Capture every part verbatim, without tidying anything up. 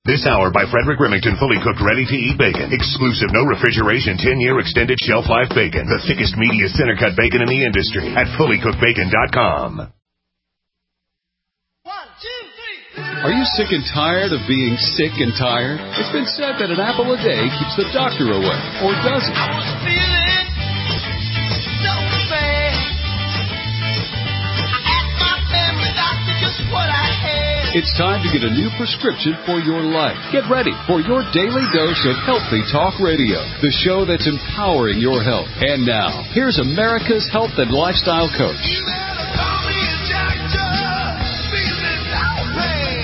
This hour by Frederick Remington, fully cooked, ready-to-eat bacon. Exclusive, no refrigeration, ten-year extended shelf life bacon. The thickest, meatiest, center-cut bacon in the industry at fully cooked bacon dot com. One, two, three. Are you sick and tired of being sick and tired? It's been said that an apple a day keeps the doctor away, or does it? I was feeling so bad. I asked my family doctor just what I had. It's time to get a new prescription for your life. Get ready for your daily dose of Healthy Talk Radio, the show that's empowering your health. And now, here's America's health and lifestyle coach. You better call me a doctor. Feeling no pain.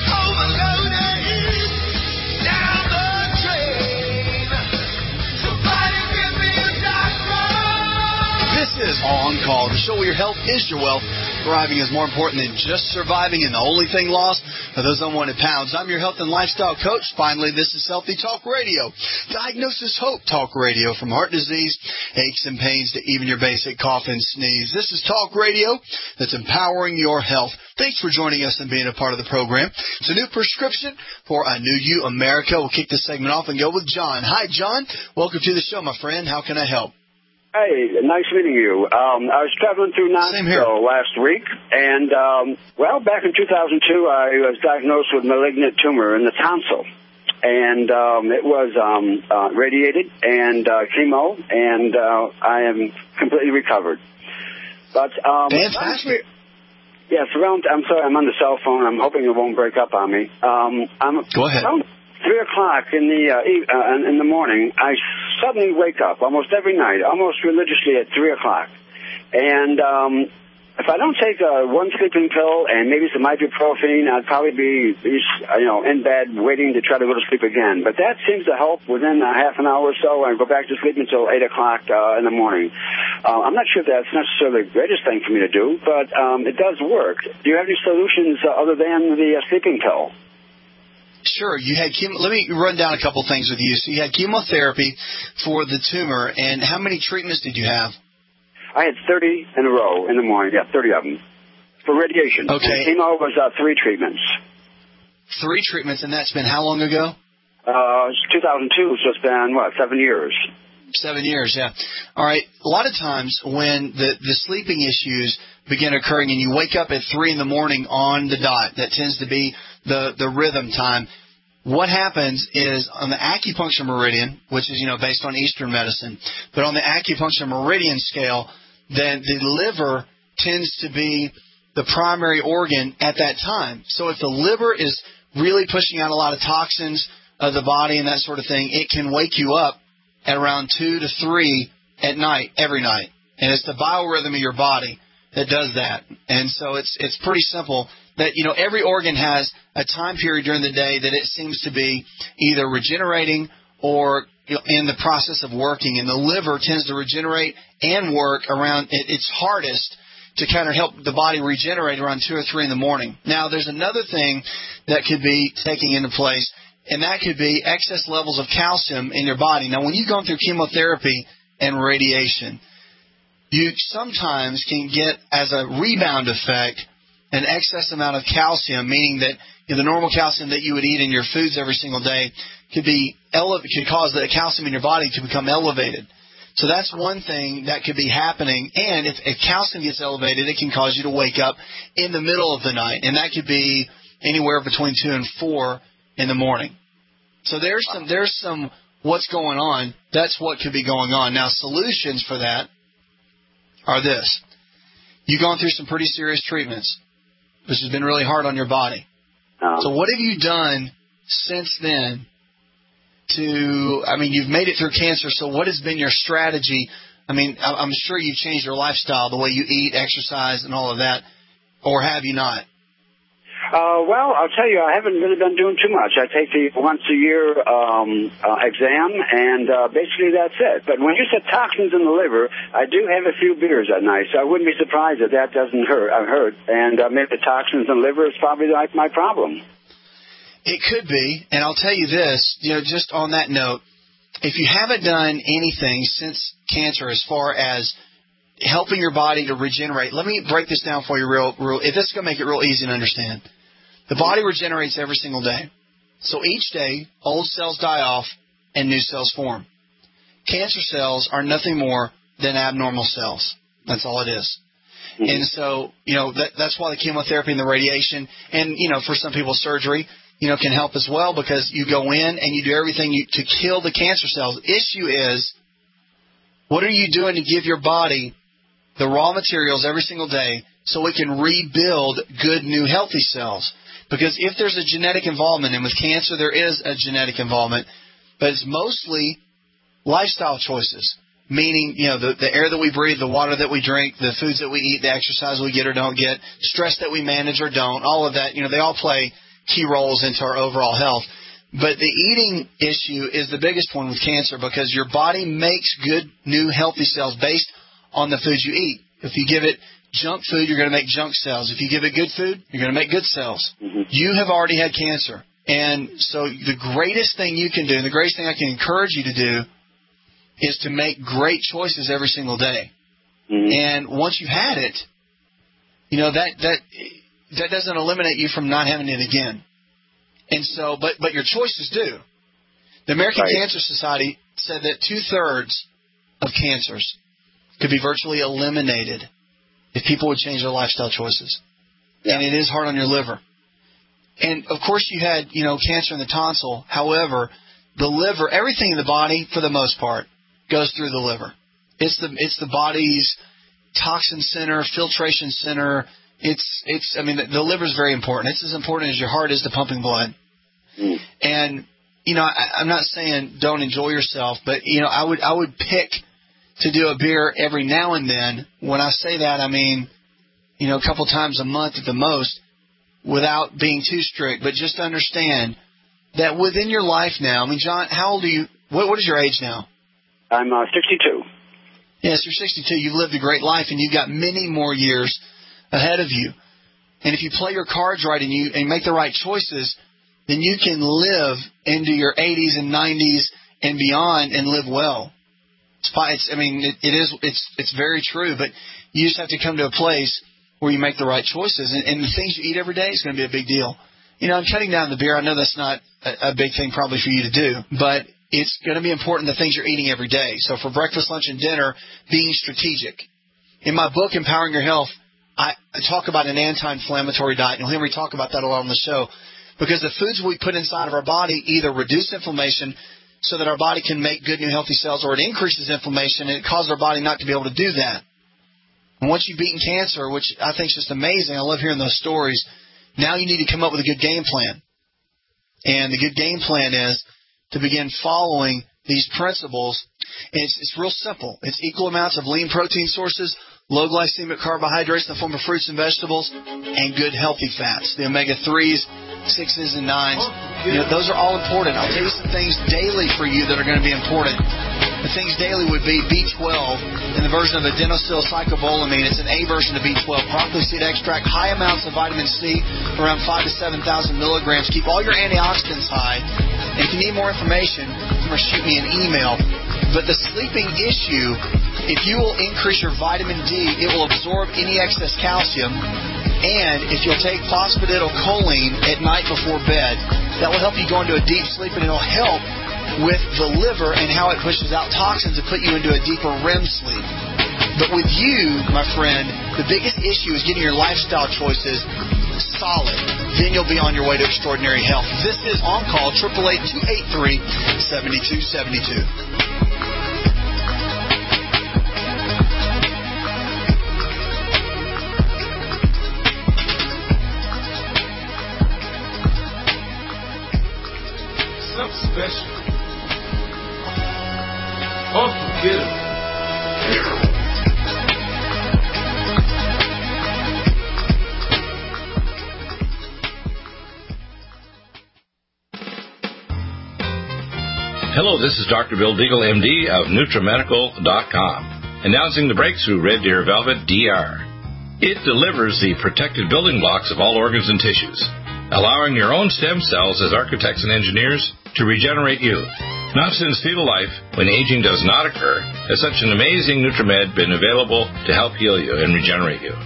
Overloaded. Down the drain. Somebody give me a doctor. This is On Call, the show where your health is your wealth. Thriving is more important than just surviving, and the only thing lost are those unwanted pounds. I'm your health and lifestyle coach. Finally, this is Healthy Talk Radio. Diagnosis Hope Talk Radio, from heart disease, aches and pains, to even your basic cough and sneeze. This is talk radio that's empowering your health. Thanks for joining us and being a part of the program. It's a new prescription for a new you, America. We'll kick this segment off and go with John. Hi, John. Welcome to the show, my friend. How can I help? Hey, nice meeting you. Um, I was traveling through Knoxville last week, and, um, well, back in two thousand two, I was diagnosed with malignant tumor in the tonsil, and um, it was um, uh, radiated and uh, chemo, and uh, I am completely recovered. But um, Fantastic. Yes, around. I'm sorry, I'm on the cell phone. I'm hoping it won't break up on me. Um, I'm Go ahead. Around Three o'clock in the uh, e- uh, in the morning, I suddenly wake up almost every night, almost religiously at three o'clock. And um, if I don't take uh, one sleeping pill and maybe some ibuprofen, I'd probably be, you know, in bed waiting to try to go to sleep again. But that seems to help within a half an hour or so. I go back to sleep until eight o'clock uh, in the morning. Uh, I'm not sure if that's necessarily the greatest thing for me to do, but um, it does work. Do you have any solutions uh, other than the uh, sleeping pill? Sure. You had chemo. Let me run down a couple things with you. So you had chemotherapy for the tumor, and how many treatments did you have? I had thirty in a row in the morning. Yeah, thirty of them for radiation. Okay. And chemo was uh, three treatments. Three treatments, and that's been how long ago? Uh, two thousand two, so it's been, what, seven years. Seven years, yeah. All right. A lot of times when the, the sleeping issues begin occurring and you wake up at three in the morning on the dot, that tends to be the, the rhythm time. What happens is on the acupuncture meridian, which is, you know, based on Eastern medicine, but on the acupuncture meridian scale, then the liver tends to be the primary organ at that time. So if the liver is really pushing out a lot of toxins of the body and that sort of thing, it can wake you up at around two to three at night, every night. And it's the biorhythm of your body that does that. And so it's it's pretty simple that, you know, every organ has a time period during the day that it seems to be either regenerating or, you know, in the process of working. And the liver tends to regenerate and work around it, its hardest to kind of help the body regenerate around two or three in the morning. Now, there's another thing that could be taking into place, and that could be excess levels of calcium in your body. Now, when you've gone through chemotherapy and radiation, you sometimes can get, as a rebound effect, an excess amount of calcium, meaning that, you know, the normal calcium that you would eat in your foods every single day could be ele- could cause the calcium in your body to become elevated. So that's one thing that could be happening. And if, if calcium gets elevated, it can cause you to wake up in the middle of the night, and that could be anywhere between two and four in the morning. So there's some there's some what's going on. That's what could be going on. Now, solutions for that are this. You've gone through some pretty serious treatments, which has been really hard on your body. Um, So what have you done since then to, I mean, you've made it through cancer, so what has been your strategy? I mean, I'm sure you've changed your lifestyle, the way you eat, exercise, and all of that, or have you not? Uh, well, I'll tell you, I haven't really been doing too much. I take the once-a-year um, uh, exam, and uh, basically that's it. But when you said toxins in the liver, I do have a few beers at night, so I wouldn't be surprised if that doesn't hurt. I've heard. And uh, maybe the toxins in the liver is probably like my problem. It could be, and I'll tell you this, you know, just on that note, if you haven't done anything since cancer as far as helping your body to regenerate, let me break this down for you real, real. If this is going to make it real easy to understand. The body regenerates every single day. So each day, old cells die off and new cells form. Cancer cells are nothing more than abnormal cells. That's all it is. Mm-hmm. And so, you know, that, that's why the chemotherapy and the radiation and, you know, for some people surgery, you know, can help as well, because you go in and you do everything you, to kill the cancer cells. The issue is, what are you doing to give your body the raw materials every single day so it can rebuild good, new, healthy cells? Because if there's a genetic involvement, and with cancer there is a genetic involvement, but it's mostly lifestyle choices, meaning, you know, the, the air that we breathe, the water that we drink, the foods that we eat, the exercise we get or don't get, stress that we manage or don't, all of that, you know, they all play key roles into our overall health. But the eating issue is the biggest one with cancer, because your body makes good, new, healthy cells based on the foods you eat. If you give it junk food, you're going to make junk cells. If you give it good food, you're going to make good cells. Mm-hmm. You have already had cancer. And so the greatest thing you can do, and the greatest thing I can encourage you to do, is to make great choices every single day. Mm-hmm. And once you've had it, you know, that that that doesn't eliminate you from not having it again. And so, but but your choices do. The American right. Cancer Society said that two-thirds of cancers could be virtually eliminated if people would change their lifestyle choices. Yeah. And it is hard on your liver. And, of course, you had, you know, cancer in the tonsil. However, the liver, everything in the body, for the most part, goes through the liver. It's the it's the body's toxin center, filtration center. It's, it's. I mean, the, the liver is very important. It's as important as your heart is to pumping blood. Mm. And, you know, I, I'm not saying don't enjoy yourself, but, you know, I would I would pick to do a beer every now and then. When I say that, I mean, you know, a couple times a month at the most, without being too strict. But just understand that within your life now, I mean, John, how old are you? What, what is your age now? I'm uh, sixty-two. Yes, you're sixty-two. You've lived a great life, and you've got many more years ahead of you. And if you play your cards right and you and make the right choices, then you can live into your eighties and nineties and beyond and live well. It's, it's I mean, it, it is. It's it's very true. But you just have to come to a place where you make the right choices, and, and the things you eat every day is going to be a big deal. You know, I'm cutting down the beer. I know that's not a, a big thing probably for you to do, but it's going to be important, the things you're eating every day. So for breakfast, lunch, and dinner, being strategic. In my book, Empowering Your Health, I, I talk about an anti-inflammatory diet. You'll hear me talk about that a lot on the show, because the foods we put inside of our body either reduce inflammation so that our body can make good, new, healthy cells, or it increases inflammation, and it causes our body not to be able to do that. And once you've beaten cancer, which I think is just amazing, I love hearing those stories, now you need to come up with a good game plan. And the good game plan is to begin following these principles. And it's, it's real simple. It's equal amounts of lean protein sources, low glycemic carbohydrates in the form of fruits and vegetables, and good healthy fats, the omega threes, sixes, and nines. You know, those are all important. I'll tell you some things daily for you that are going to be important. The things daily would be B twelve in the version of adenosylcyclovolamine. It's an A version of B twelve. Broccoli seed extract, high amounts of vitamin C, around five to seven thousand milligrams. Keep all your antioxidants high. And if you need more information, you can shoot me an email. But the sleeping issue, if you will increase your vitamin D, it will absorb any excess calcium. And if you'll take phosphatidylcholine at night before bed, that will help you go into a deep sleep, and it will help with the liver and how it pushes out toxins and put you into a deeper R E M sleep. But with you, my friend, the biggest issue is getting your lifestyle choices solid. Then you'll be on your way to extraordinary health. This is On Call, eight eight eight, two eight three, seven two seven two. Something special. Unforgettable. Hello, this is Doctor Bill Deagle, M D of Nutramedical dot com, announcing the breakthrough Red Deer Velvet D R. It delivers the protected building blocks of all organs and tissues, allowing your own stem cells as architects and engineers to regenerate you. Not since fetal life, when aging does not occur, has such an amazing NutriMed been available to help heal you and regenerate you.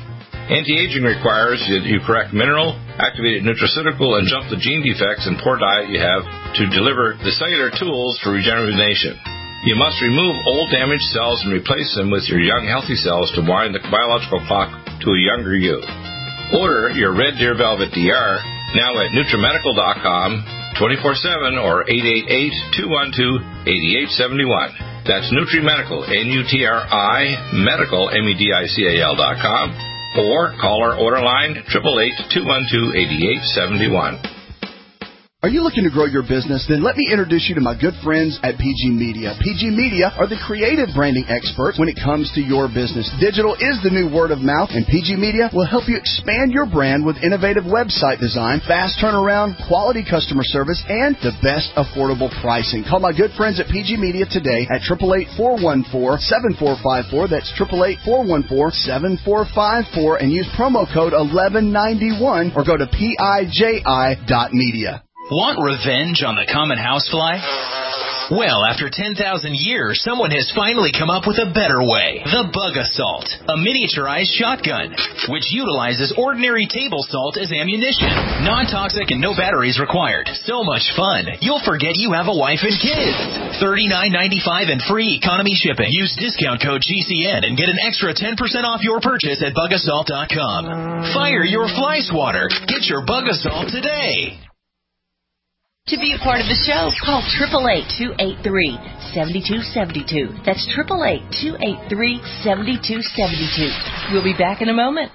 Anti-aging requires that you correct mineral, activated nutraceutical, and jump the gene defects and poor diet you have to deliver the cellular tools for regeneration. You must remove old damaged cells and replace them with your young healthy cells to wind the biological clock to a younger you. Order your Red Deer Velvet D R now at Nutramedical dot com twenty-four seven or eight eight eight, two one two, eight eight seven one. That's Nutrimedical, N U T R I, medical, M E D I C A L dot com. Or call our order line, eight eight eight, two one two, eight eight seven one. Are you looking to grow your business? Then let me introduce you to my good friends at P G Media. P G Media are the creative branding experts when it comes to your business. Digital is the new word of mouth, and P G Media will help you expand your brand with innovative website design, fast turnaround, quality customer service, and the best affordable pricing. Call my good friends at P G Media today at eight eight eight, four one four, seven four five four. That's eight eight eight, four one four, seven four five four, and use promo code eleven ninety-one or go to P I J I dot media. Want revenge on the common housefly? Well, after ten thousand years, someone has finally come up with a better way. The Bug Assault, a miniaturized shotgun, which utilizes ordinary table salt as ammunition. Non-toxic and no batteries required. So much fun, you'll forget you have a wife and kids. thirty-nine ninety-five and free economy shipping. Use discount code G C N and get an extra ten percent off your purchase at bug assault dot com. Fire your fly swatter. Get your Bug Assault today. To be a part of the show, call eight eight eight, two eight three, seven two seven two. That's eight eight eight, two eight three, seven two seven two. We'll be back in a moment.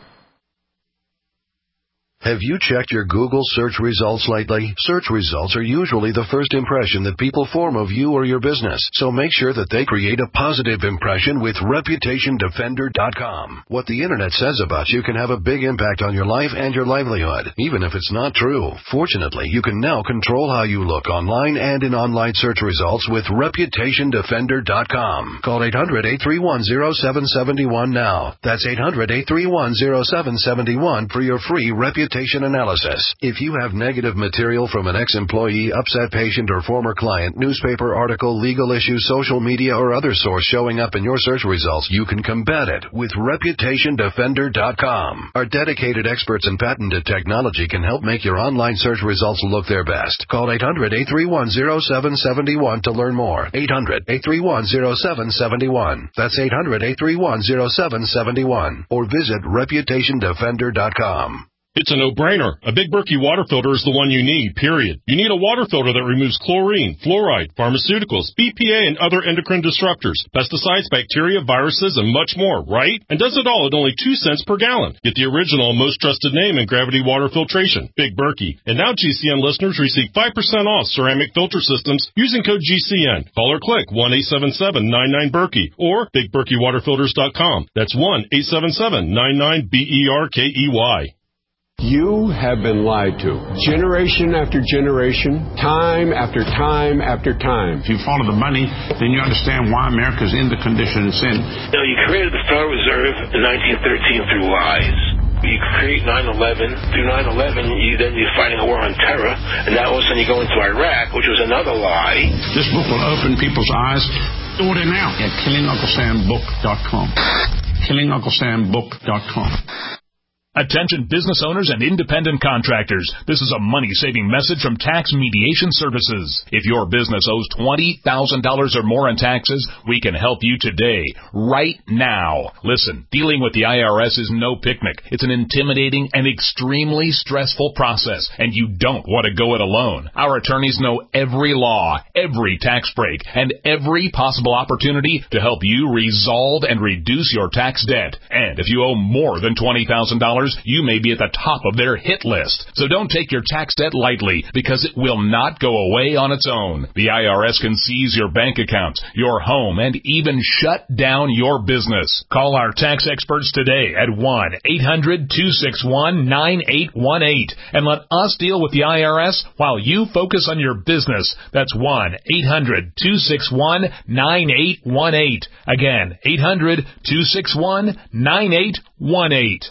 Have you checked your Google search results lately? Search results are usually the first impression that people form of you or your business, so make sure that they create a positive impression with Reputation Defender dot com. What the Internet says about you can have a big impact on your life and your livelihood, even if it's not true. Fortunately, you can now control how you look online and in online search results with Reputation Defender dot com. Call eight hundred, eight three one, zero seven seven one now. That's eight hundred, eight three one, zero seven seven one for your free reputation analysis. If you have negative material from an ex-employee, upset patient, or former client, newspaper article, legal issue, social media, or other source showing up in your search results, you can combat it with Reputation Defender dot com. Our dedicated experts in patented technology can help make your online search results look their best. Call eight hundred, eight three one, zero seven seven one to learn more. eight hundred, eight three one, zero seven seven one. That's eight hundred, eight three one, zero seven seven one. Or visit Reputation Defender dot com. It's a no-brainer. A Big Berkey water filter is the one you need, period. You need a water filter that removes chlorine, fluoride, pharmaceuticals, B P A, and other endocrine disruptors, pesticides, bacteria, viruses, and much more, right? And does it all at only two cents per gallon. Get the original, most trusted name in gravity water filtration, Big Berkey. And now G C N listeners receive five percent off ceramic filter systems using code G C N. Call or click one eight seven seven, nine nine, Berkey or Big Berkey Water Filters dot com. That's one eight seven seven, nine nine, B E R K E Y. You have been lied to. Generation after generation, time after time after time. If you follow the money, then you understand why America's in the condition it's in. Now, you created the Federal Reserve in nineteen thirteen through lies. You create nine eleven. Through nine eleven, you then you're fighting a war on terror, and now all of a sudden you go into Iraq, which was another lie. This book will open people's eyes. Order now at killing uncle sam book dot com. killing uncle sam book dot com. Attention business owners and independent contractors. This is a money-saving message from Tax Mediation Services. If your business owes twenty thousand dollars or more in taxes, we can help you today, right now. Listen, dealing with the I R S is no picnic. It's an intimidating and extremely stressful process, and you don't want to go it alone. Our attorneys know every law, every tax break, and every possible opportunity to help you resolve and reduce your tax debt. And if you owe more than twenty thousand dollars, you may be at the top of their hit list. So don't take your tax debt lightly, because it will not go away on its own. The I R S can seize your bank accounts, your home, and even shut down your business. Call our tax experts today at one eight hundred, two six one, nine eight one eight and let us deal with the I R S while you focus on your business. That's one eight hundred, two six one, nine eight one eight. Again, eight hundred, two six one, nine eight one eight.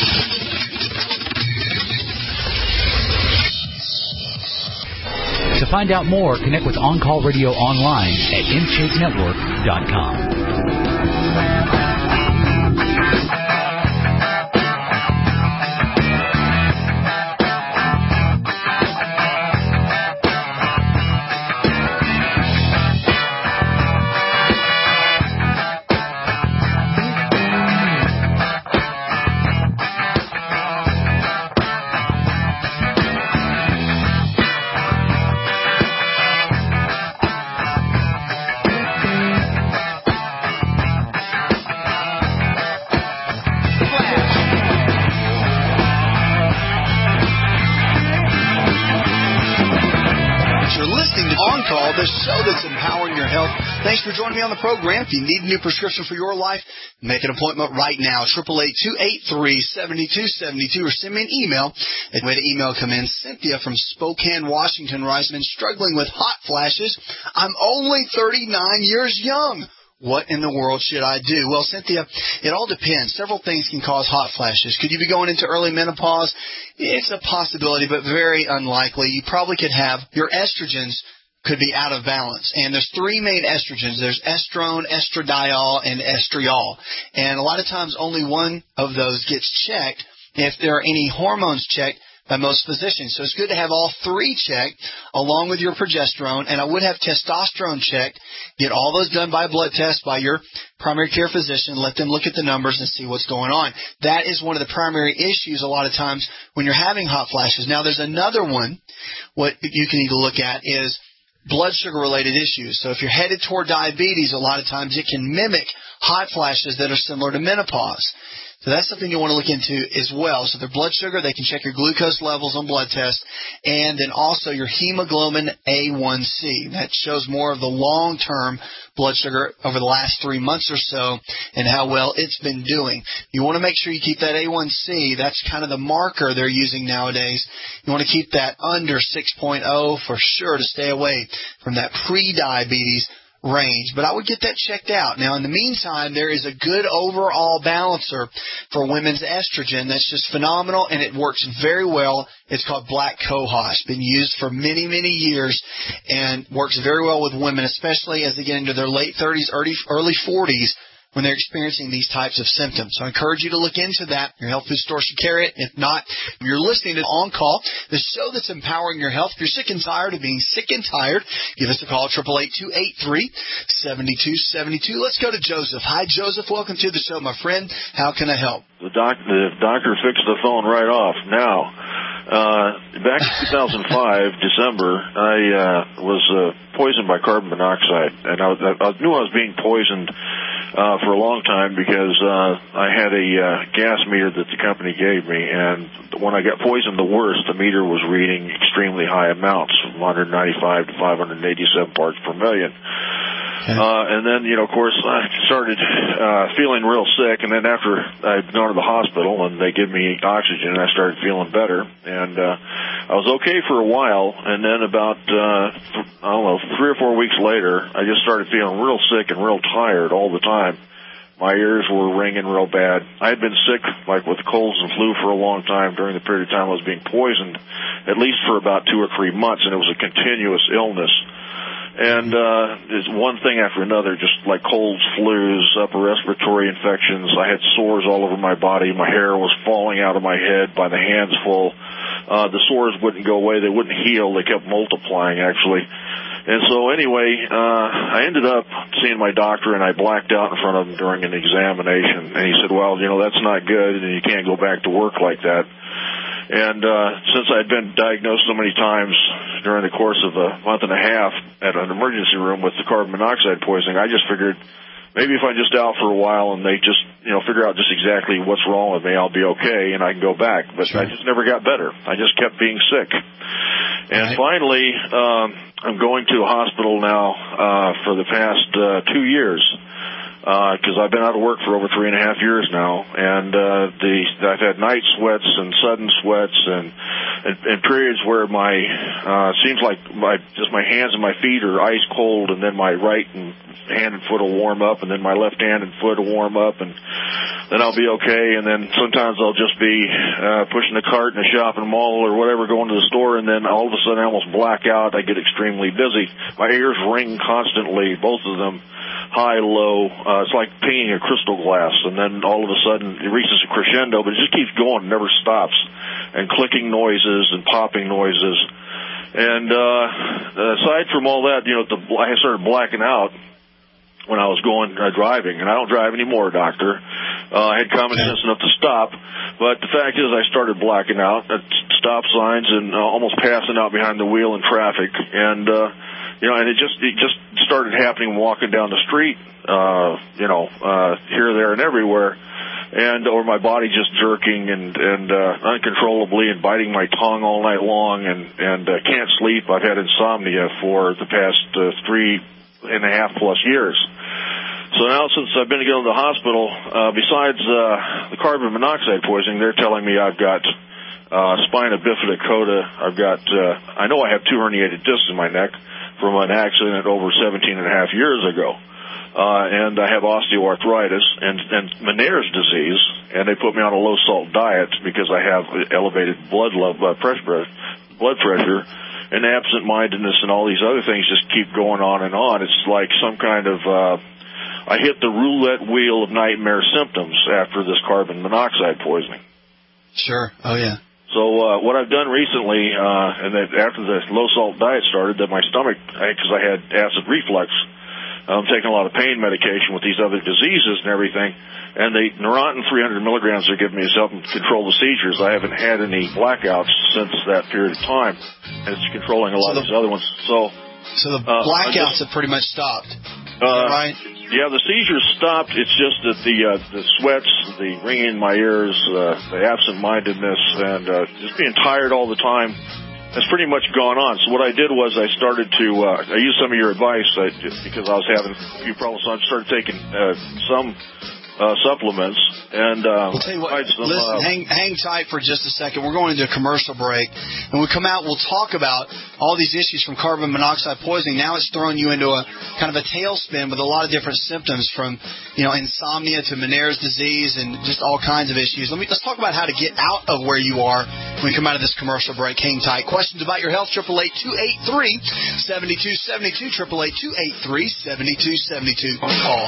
To find out more, connect with On Call Radio online at in shape network dot com. The show that's empowering your health. Thanks for joining me on the program. If you need a new prescription for your life, make an appointment right now. eight eight eight, two eight three, seven two seven two or send me an email. The way the email come in, Cynthia from Spokane, Washington writes, been struggling with hot flashes. I'm only thirty-nine years young. What in the world should I do? Well, Cynthia, it all depends. Several things can cause hot flashes. Could you be going into early menopause? It's a possibility, but very unlikely. You probably could have your estrogens could be out of balance. And there's three main estrogens. There's estrone, estradiol, and estriol. And a lot of times only one of those gets checked if there are any hormones checked by most physicians. So it's good to have all three checked along with your progesterone. And I would have testosterone checked. Get all those done by blood test by your primary care physician. Let them look at the numbers and see what's going on. That is one of the primary issues a lot of times when you're having hot flashes. Now there's another one. What you can need to look at is blood sugar related issues. So if you're headed toward diabetes, a lot of times it can mimic hot flashes that are similar to menopause. So that's something you want to look into as well. So their blood sugar, they can check your glucose levels on blood tests, and then also your hemoglobin A one C. That shows more of the long-term blood sugar over the last three months or so and how well it's been doing. You want to make sure you keep that A one C. That's kind of the marker they're using nowadays. You want to keep that under six point oh for sure to stay away from that pre-diabetes range, but I would get that checked out. Now, in the meantime, there is a good overall balancer for women's estrogen that's just phenomenal, and it works very well. It's called Black Cohosh. Been used for many, many years and works very well with women, especially as they get into their late thirties, early, early forties, when they're experiencing these types of symptoms. So I encourage you to look into that. Your health food store should carry it. If not, you're listening to On Call, the show that's empowering your health. If you're sick and tired of being sick and tired, give us a call, eight eight eight, two eight three, seven two seven two. Let's go to Joseph. Hi, Joseph. Welcome to the show, my friend. How can I help? The, doc, the doctor fixed the phone right off. Now, uh, back in two thousand five, December, I uh, was uh, poisoned by carbon monoxide, and I, I knew I was being poisoned Uh, for a long time because uh, I had a uh, gas meter that the company gave me, and when I got poisoned the worst, the meter was reading extremely high amounts, from one hundred ninety-five to five hundred eighty-seven parts per million. Okay. Uh, and then, you know, of course, I started uh, feeling real sick, and then after I'd gone to the hospital and they gave me oxygen, I started feeling better, and uh, I was okay for a while, and then about, uh, I don't know, three or four weeks later, I just started feeling real sick and real tired all the time. My ears were ringing real bad. I had been sick, like with colds and flu, for a long time during the period of time I was being poisoned, at least for about two or three months, and it was a continuous illness. And uh, it's one thing after another, just like colds, flus, upper respiratory infections. I had sores all over my body. My hair was falling out of my head by the hands full. Uh, the sores wouldn't go away. They wouldn't heal. They kept multiplying, actually. And so anyway, uh, I ended up seeing my doctor, and I blacked out in front of him during an examination. And he said, well, you know, that's not good, and you can't go back to work like that. And uh, since I'd been diagnosed so many times during the course of a month and a half at an emergency room with the carbon monoxide poisoning, I just figured maybe if I'm just out for a while and they just, you know, figure out just exactly what's wrong with me, I'll be okay and I can go back. But sure. I just never got better. I just kept being sick. And right. finally, um, I'm going to a hospital now uh, for the past uh, two years. because uh, I've been out of work for over three and a half years now, and uh, the I've had night sweats and sudden sweats, and and, and periods where my uh, seems like my just my hands and my feet are ice cold, and then my right and hand and foot will warm up, and then my left hand and foot will warm up, and then I'll be okay. And then sometimes I'll just be uh, pushing the cart in a shopping mall or whatever, going to the store, and then all of a sudden I almost black out. I get extremely dizzy. My ears ring constantly, both of them, high, low. Uh, it's like pinging a crystal glass, and then all of a sudden it reaches a crescendo, but it just keeps going, never stops, and clicking noises and popping noises. And uh, aside from all that, you know, the, I started blacking out when I was going uh, driving, and I don't drive anymore, doctor. Uh, I had common sense enough to stop, but the fact is I started blacking out at stop signs and uh, almost passing out behind the wheel in traffic, and uh, you know, and it just it just started happening walking down the street, uh, you know, uh, here, there, and everywhere, and or my body just jerking and and uh, uncontrollably and biting my tongue all night long, and and uh, can't sleep. I've had insomnia for the past uh, three and a half plus years. So now, since I've been to go to the hospital, uh, besides uh, the carbon monoxide poisoning, they're telling me I've got uh, spina bifida coda. I've got, uh, I know I have two herniated discs in my neck from an accident over seventeen and a half years ago. Uh, and I have osteoarthritis and, and Meniere's disease, and they put me on a low-salt diet because I have elevated blood level, uh, pressure, blood pressure, and absent-mindedness and all these other things just keep going on and on. It's like some kind of, uh, I hit the roulette wheel of nightmare symptoms after this carbon monoxide poisoning. Sure. Oh, yeah. So uh, what I've done recently, uh, and that after the low-salt diet started, that my stomach, because I had acid reflux, I'm taking a lot of pain medication with these other diseases and everything, and the Neurontin three hundred milligrams they're giving me is helping control the seizures. I haven't had any blackouts since that period of time, and it's controlling a lot so the, of these other ones. So, so the blackouts uh, have pretty much stopped. Uh, right? Yeah, the seizures stopped. It's just that the uh, the sweats, the ringing in my ears, uh, the absent-mindedness, and uh, just being tired all the time, that's pretty much gone on. So what I did was I started to, uh, I used some of your advice I, because I was having a few problems. So I started taking uh, some uh, supplements. And uh, we'll tell you what, some, listen, uh, hang, hang tight for just a second. We're going into a commercial break. When we come out, we'll talk about all these issues from carbon monoxide poisoning. Now it's throwing you into a kind of a tailspin with a lot of different symptoms from, you know, insomnia to Meniere's disease and just all kinds of issues. Let me, let's talk about how to get out of where you are when we come out of this commercial break. Hang tight. Questions about your health, eight eight eight, two eight three, seven two seven two, eight eight eight, two eight three, seven two seven two. Call.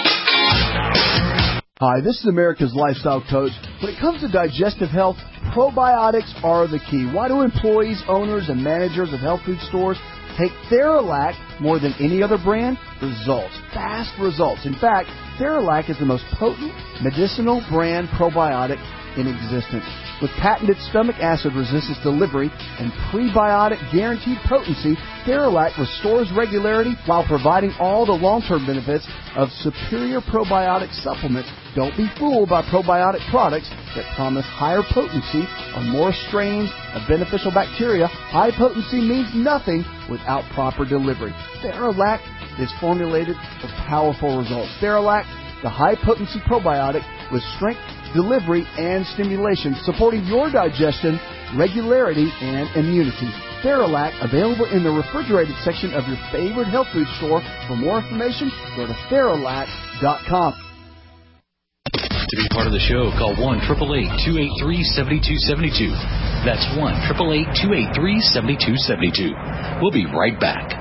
Hi, this is America's Lifestyle Coach. When it comes to digestive health, probiotics are the key. Why do employees, owners, and managers of health food stores take Theralac more than any other brand? Results. Fast results. In fact, Theralac is the most potent medicinal brand probiotic in existence. With patented stomach acid resistance delivery and prebiotic guaranteed potency, Theralac restores regularity while providing all the long-term benefits of superior probiotic supplements. Don't be fooled by probiotic products that promise higher potency or more strains of beneficial bacteria. High potency means nothing without proper delivery. Theralac is formulated for powerful results. Theralac, the high-potency probiotic with strength, delivery, and stimulation, supporting your digestion, regularity, and immunity. Theralac, available in the refrigerated section of your favorite health food store. For more information, go to Theralac dot com. To be part of the show, call one eight eight eight, two eight three, seven two seven two. That's one eight eight eight, two eight three, seven two seven two. We'll be right back.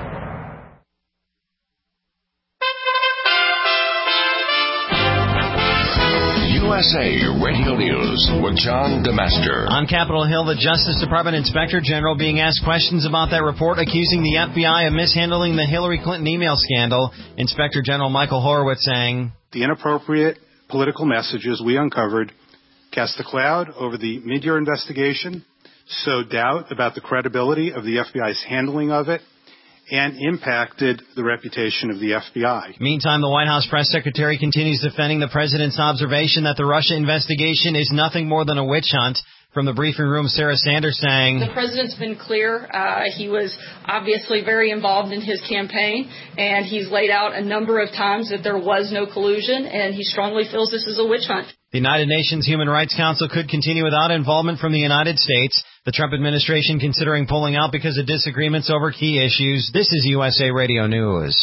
U S A Radio News with John DeMaster. On Capitol Hill, the Justice Department Inspector General being asked questions about that report accusing the F B I of mishandling the Hillary Clinton email scandal. Inspector General Michael Horowitz saying, the inappropriate political messages we uncovered cast a cloud over the mid-year investigation, sowed doubt about the credibility of the F B I's handling of it, and impacted the reputation of the F B I. Meantime, the White House press secretary continues defending the president's observation that the Russia investigation is nothing more than a witch hunt. From the briefing room, Sarah Sanders saying, the president's been clear. Uh, he was obviously very involved in his campaign, and he's laid out a number of times that there was no collusion, and he strongly feels this is a witch hunt. The United Nations Human Rights Council could continue without involvement from the United States. The Trump administration considering pulling out because of disagreements over key issues. This is U S A Radio News.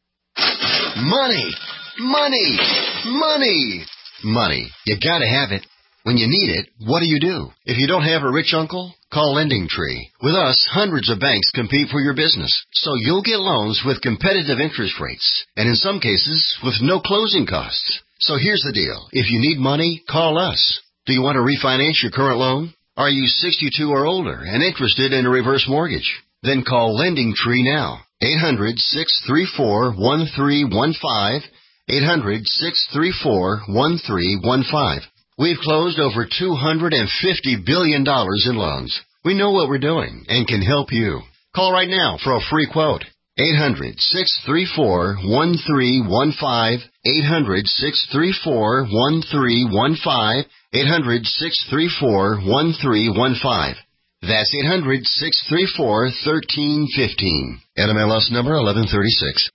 Money, money, money, money. You gotta have it. When you need it, what do you do? If you don't have a rich uncle, call Lending Tree. With us, hundreds of banks compete for your business, so you'll get loans with competitive interest rates, and in some cases, with no closing costs. So here's the deal. If you need money, call us. Do you want to refinance your current loan? Are you sixty-two or older and interested in a reverse mortgage? Then call Lending Tree now. eight hundred, six three four, one three one five. eight hundred, six three four, one three one five. We've closed over two hundred fifty billion dollars in loans. We know what we're doing and can help you. Call right now for a free quote. eight hundred, six three four, one three one five. eight hundred, six three four, one three one five. eight hundred, six three four, one three one five. That's eight hundred, six three four, one three one five. N M L S number eleven thirty-six.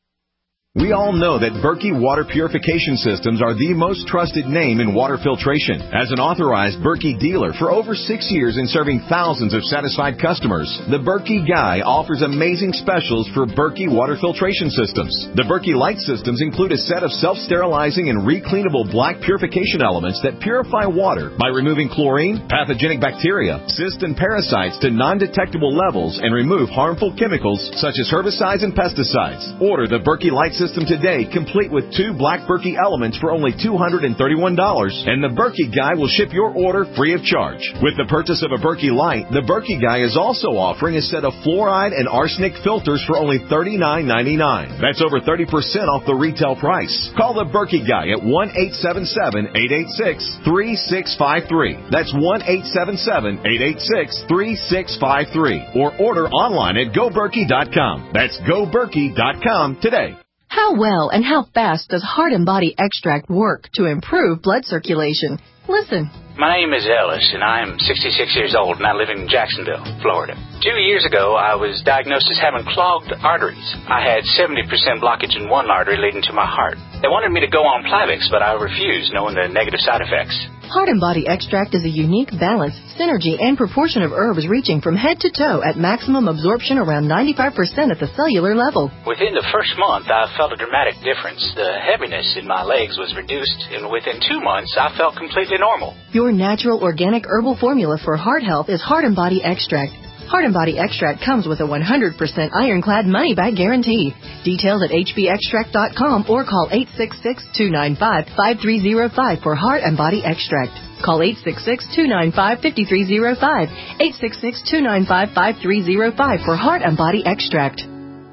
We all know that Berkey Water Purification Systems are the most trusted name in water filtration. As an authorized Berkey dealer for over six years and serving thousands of satisfied customers, the Berkey Guy offers amazing specials for Berkey Water Filtration Systems. The Berkey Light Systems include a set of self-sterilizing and recleanable black purification elements that purify water by removing chlorine, pathogenic bacteria, cysts, and parasites to non-detectable levels and remove harmful chemicals such as herbicides and pesticides. Order the Berkey Light System today, complete with two black Berkey elements for only two hundred thirty-one dollars, and the Berkey Guy will ship your order free of charge. With the purchase of a Berkey Light, the Berkey Guy is also offering a set of fluoride and arsenic filters for only thirty-nine ninety-nine. That's over thirty percent off the retail price. Call the Berkey Guy at one eight seven seven, eight eight six, three six five three. That's one eight seven seven, eight eight six, three six five three. Or order online at go berkey dot com. That's go berkey dot com today. How well and how fast does Heart and Body Extract work to improve blood circulation? Listen. My name is Ellis, and I am sixty-six years old, and I live in Jacksonville, Florida. Two years ago, I was diagnosed as having clogged arteries. I had seventy percent blockage in one artery leading to my heart. They wanted me to go on Plavix, but I refused, knowing the negative side effects. Heart and Body Extract is a unique balance, synergy, and proportion of herbs reaching from head to toe at maximum absorption around ninety-five percent at the cellular level. Within the first month, I felt a dramatic difference. The heaviness in my legs was reduced, and within two months, I felt completely normal. Your natural organic herbal formula for heart health is Heart and Body Extract. Heart and Body Extract comes with a one hundred percent ironclad money-back guarantee. Details at h b extract dot com or call eight six six, two nine five, five three zero five for Heart and Body Extract. Call eight six six, two nine five, five three zero five, eight six six, two nine five, five three zero five for Heart and Body Extract.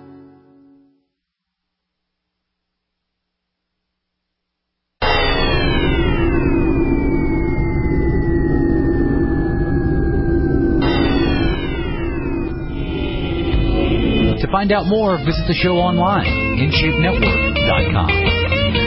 To find out more, visit the show online, in shape network dot com.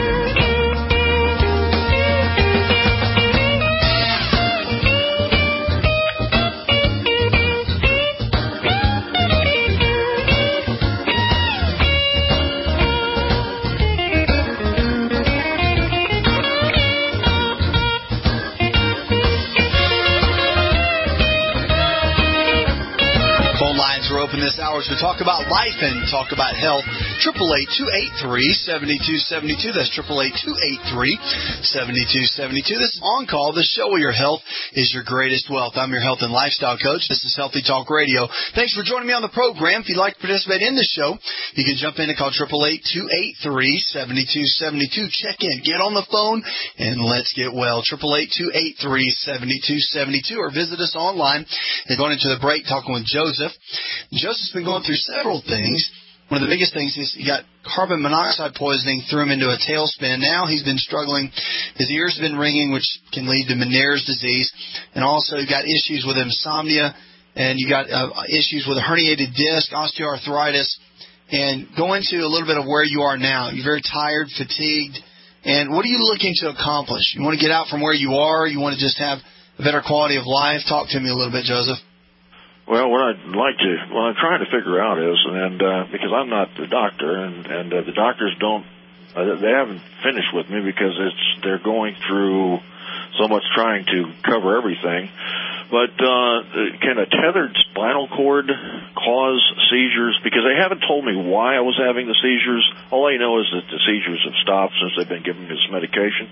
Open this hour to talk about life and talk about health. Triple eight two eight three seven two seven two. That's triple eight two eight three seven two seven two. This is On Call, the show where your health is your greatest wealth. I'm your health and lifestyle coach. This is Healthy Talk Radio. Thanks for joining me on the program. If you'd like to participate in the show, you can jump in and call triple eight two eight three seven two seven two. Check in, get on the phone, and let's get well. Triple eight two eight three seven two seven two, or visit us online. And going into the break, talking with Joseph. Joseph's been going through several things. One of the biggest things is he got carbon monoxide poisoning, threw him into a tailspin. Now he's been struggling. His ears have been ringing, which can lead to Meniere's disease. And also you got issues with insomnia, and you got uh, issues with a herniated disc, osteoarthritis. And go into a little bit of where you are now. You're very tired, fatigued. And what are you looking to accomplish? You want to get out from where you are? You want to just have a better quality of life? Talk to me a little bit, Joseph. Well, what I'd like to, what I'm trying to figure out is, and uh, because I'm not the doctor, and and uh, the doctors don't, uh, they haven't finished with me because it's they're going through so much trying to cover everything. But uh, can a tethered spinal cord cause seizures? Because they haven't told me why I was having the seizures. All I know is that the seizures have stopped since they've been giving me this medication.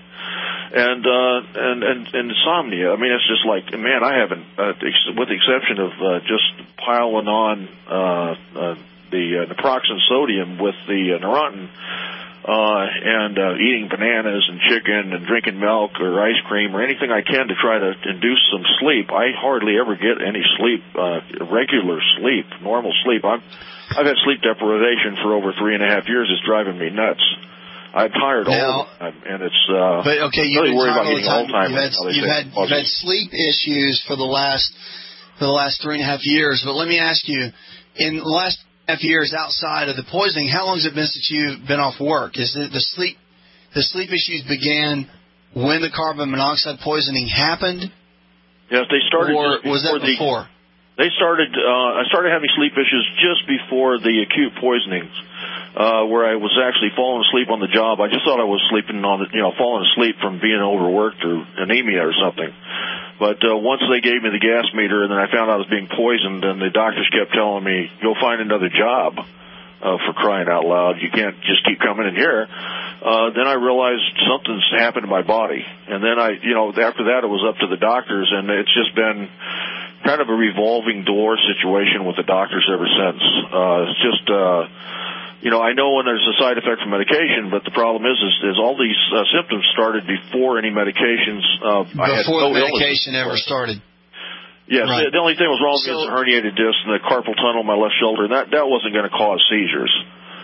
And uh, and, and and insomnia. I mean, it's just like, man, I haven't, uh, with the exception of uh, just piling on uh, uh, the uh, naproxen sodium with the uh, Neurontin. Uh, and, uh, eating bananas and chicken and drinking milk or ice cream or anything I can to try to induce some sleep. I hardly ever get any sleep, uh, regular sleep, normal sleep. I'm, I've had sleep deprivation for over three and a half years. It's driving me nuts. I'm tired all the time, and it's, uh, but okay, you've really been worried about tired all the getting time. Alzheimer's. You've had, you've had, you've had sleep issues for the last, for the last three and a half years. But let me ask you, in the last half years outside of the poisoning, how long has it been since you've been off work? Is it the sleep the sleep issues began when the carbon monoxide poisoning happened? Yes, they started. Or was that the, before? They started. Uh, I started having sleep issues just before the acute poisonings, uh, where I was actually falling asleep on the job. I just thought I was sleeping on the, you know, falling asleep from being overworked or anemia or something. But uh, once they gave me the gas meter, and then I found out I was being poisoned, and the doctors kept telling me, "Go find another job." Uh, for crying out loud, you can't just keep coming in here. Uh, then I realized something's happened to my body, and then I, you know, after that it was up to the doctors, and it's just been kind of a revolving door situation with the doctors ever since. Uh, it's just, uh, you know, I know when there's a side effect from medication, but the problem is, is, is all these uh, symptoms started before any medications. Uh, before I had no the medication ever started. Yes, right. The only thing that was wrong with so, me was the herniated disc and the carpal tunnel in my left shoulder. That that wasn't going to cause seizures.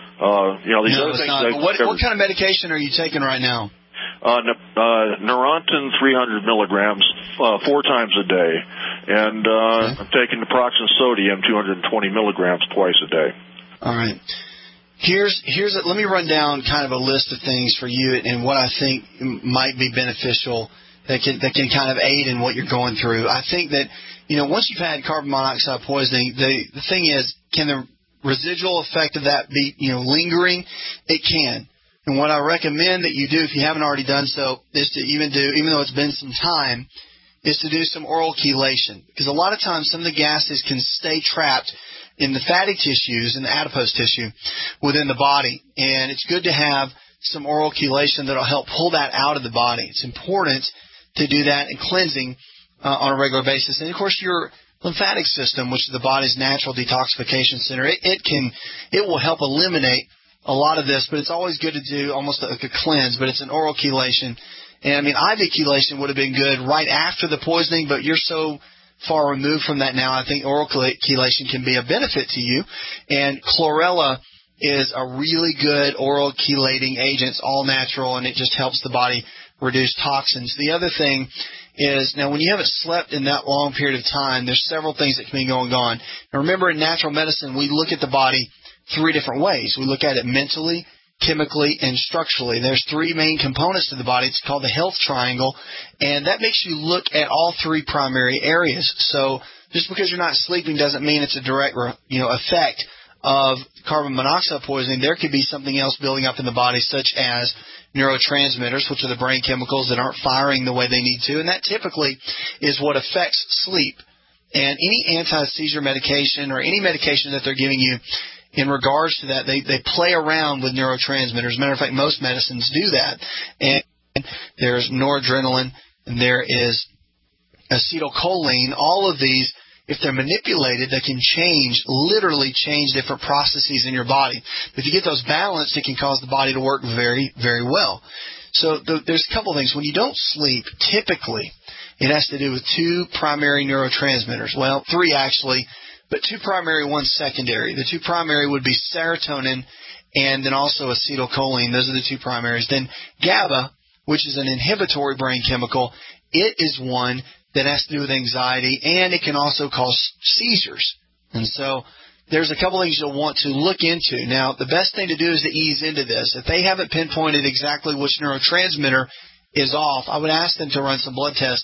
Uh, you know, these no, other things. Not. What, what kind of medication are you taking right now? Uh, uh, Neurontin three hundred milligrams uh, four times a day, and uh, okay. I'm taking naproxen sodium two hundred twenty milligrams twice a day. All right. Here's here's a, let me run down kind of a list of things for you and what I think might be beneficial that can that can kind of aid in what you're going through. I think that, you know, once you've had carbon monoxide poisoning, the the thing is, can the residual effect of that be, you know, lingering? It can. And what I recommend that you do, if you haven't already done so, is to even do, even though it's been some time, is to do some oral chelation. Because a lot of times some of the gases can stay trapped in the fatty tissues and the adipose tissue within the body. And it's good to have some oral chelation that will help pull that out of the body. It's important to do that and cleansing uh, on a regular basis. And, of course, your lymphatic system, which is the body's natural detoxification center, it, it can, it will help eliminate a lot of this, but it's always good to do almost like a cleanse, but it's an oral chelation. And, I mean, I V chelation would have been good right after the poisoning, but you're so far removed from that now, I think oral chelation can be a benefit to you. And chlorella is a really good oral chelating agent. It's all natural, and it just helps the body reduce toxins. The other thing is, now when you haven't slept in that long period of time, there's several things that can be going on. Now remember, in natural medicine, we look at the body three different ways. We look at it mentally, chemically, and structurally. There's three main components to the body. It's called the health triangle, and that makes you look at all three primary areas. So just because you're not sleeping doesn't mean it's a direct, you know, effect of carbon monoxide poisoning. There could be something else building up in the body, such as neurotransmitters, which are the brain chemicals that aren't firing the way they need to, and that typically is what affects sleep. And any anti-seizure medication or any medication that they're giving you in regards to that, they, they play around with neurotransmitters. As a matter of fact, most medicines do that. And there's noradrenaline, and there is acetylcholine. All of these, if they're manipulated, they can change, literally change different processes in your body. If you get those balanced, it can cause the body to work very, very well. So the, there's a couple of things. When you don't sleep, typically, it has to do with two primary neurotransmitters. Well, three actually, but two primary, one secondary. The two primary would be serotonin and then also acetylcholine. Those are the two primaries. Then GABA, which is an inhibitory brain chemical, it is one that has to do with anxiety, and it can also cause seizures. And so there's a couple things you'll want to look into. Now, the best thing to do is to ease into this. If they haven't pinpointed exactly which neurotransmitter is off, I would ask them to run some blood tests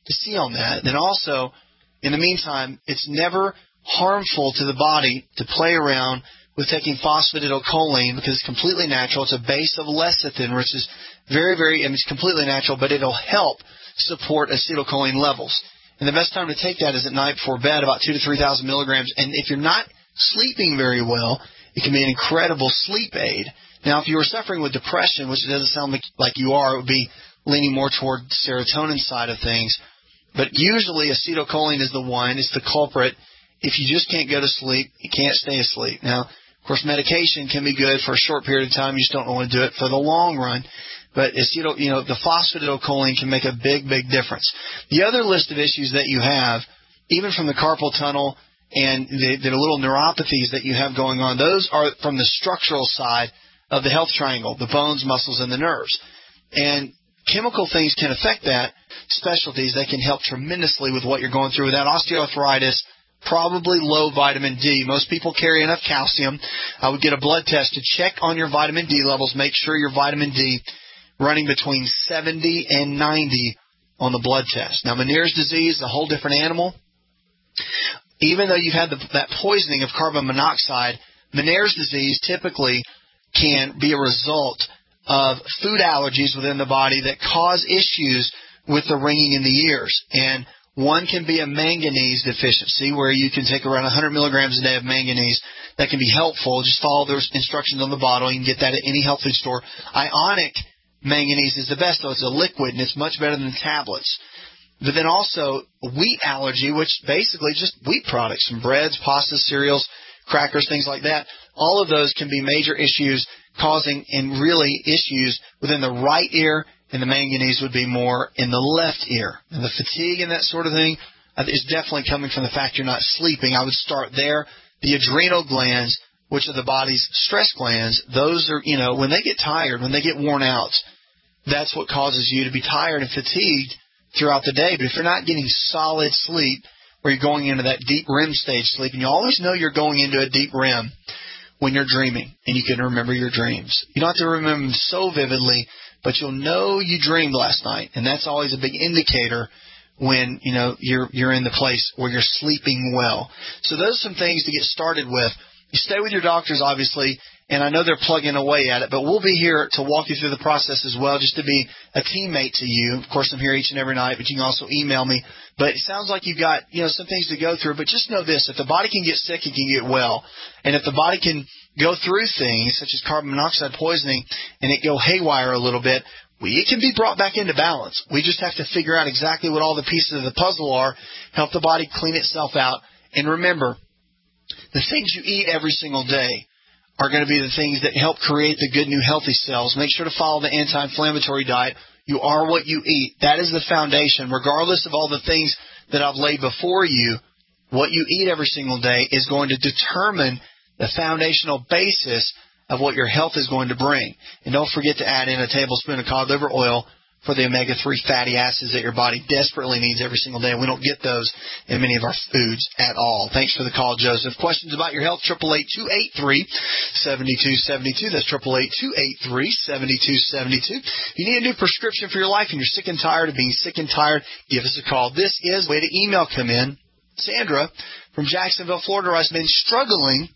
to see on that. Then also, in the meantime, it's never harmful to the body to play around with taking phosphatidylcholine because it's completely natural. It's a base of lecithin, which is very, very, I mean, it's completely natural, but it'll help support acetylcholine levels. And the best time to take that is at night before bed, about two to three thousand milligrams. And if you're not sleeping very well, it can be an incredible sleep aid. Now, if you were suffering with depression, which it doesn't sound like, like you are, it would be leaning more toward the serotonin side of things. But usually acetylcholine is the one, it's the culprit. If you just can't go to sleep, you can't stay asleep. Now, of course, medication can be good for a short period of time. You just don't want to do it for the long run. But acetyl, you know, the phosphatidylcholine can make a big, big difference. The other list of issues that you have, even from the carpal tunnel and the, the little neuropathies that you have going on, those are from the structural side of the health triangle, the bones, muscles, and the nerves. And chemical things can affect that. Specialties that can help tremendously with what you're going through with that osteoarthritis. Probably low vitamin D. Most people carry enough calcium. I would get a blood test to check on your vitamin D levels. Make sure your vitamin D running between seventy and ninety on the blood test. Now, Meniere's disease is a whole different animal. Even though you've had the, that poisoning of carbon monoxide, Meniere's disease typically can be a result of food allergies within the body that cause issues with the ringing in the ears. And one can be a manganese deficiency where you can take around one hundred milligrams a day of manganese. That can be helpful. Just follow those instructions on the bottle. You can get that at any health food store. Ionic manganese is the best, though. It's a liquid, and it's much better than tablets. But then also wheat allergy, which basically just wheat products, from breads, pastas, cereals, crackers, things like that. All of those can be major issues causing and really issues within the right ear, and the manganese would be more in the left ear. And the fatigue and that sort of thing is definitely coming from the fact you're not sleeping. I would start there. The adrenal glands, which are the body's stress glands, those are, you know, when they get tired, when they get worn out, that's what causes you to be tired and fatigued throughout the day. But if you're not getting solid sleep, where you're going into that deep R E M stage sleep, and you always know you're going into a deep R E M when you're dreaming, and you can remember your dreams. You don't have to remember them so vividly, but you'll know you dreamed last night, and that's always a big indicator when, you know, you're you're in the place where you're sleeping well. So those are some things to get started with. You stay with your doctors, obviously, and I know they're plugging away at it, but we'll be here to walk you through the process as well, just to be a teammate to you. Of course, I'm here each and every night, but you can also email me. But it sounds like you've got, you know, some things to go through, but just know this: if the body can get sick, it can get well. And if the body can go through things such as carbon monoxide poisoning and it go haywire a little bit, we, it can be brought back into balance. We just have to figure out exactly what all the pieces of the puzzle are, help the body clean itself out. And remember, the things you eat every single day are going to be the things that help create the good new healthy cells. Make sure to follow the anti-inflammatory diet. You are what you eat. That is the foundation. Regardless of all the things that I've laid before you, what you eat every single day is going to determine the foundational basis of what your health is going to bring. And don't forget to add in a tablespoon of cod liver oil for the omega three fatty acids that your body desperately needs every single day. And we don't get those in many of our foods at all. Thanks for the call, Joseph. Questions about your health, eight eight eight, two eight three, seven two seven two. That's eight eight eight, two eight three, seven two seven two. If you need a new prescription for your life and you're sick and tired of being sick and tired, give us a call. This is the way the email come in. Sandra from Jacksonville, Florida, has been struggling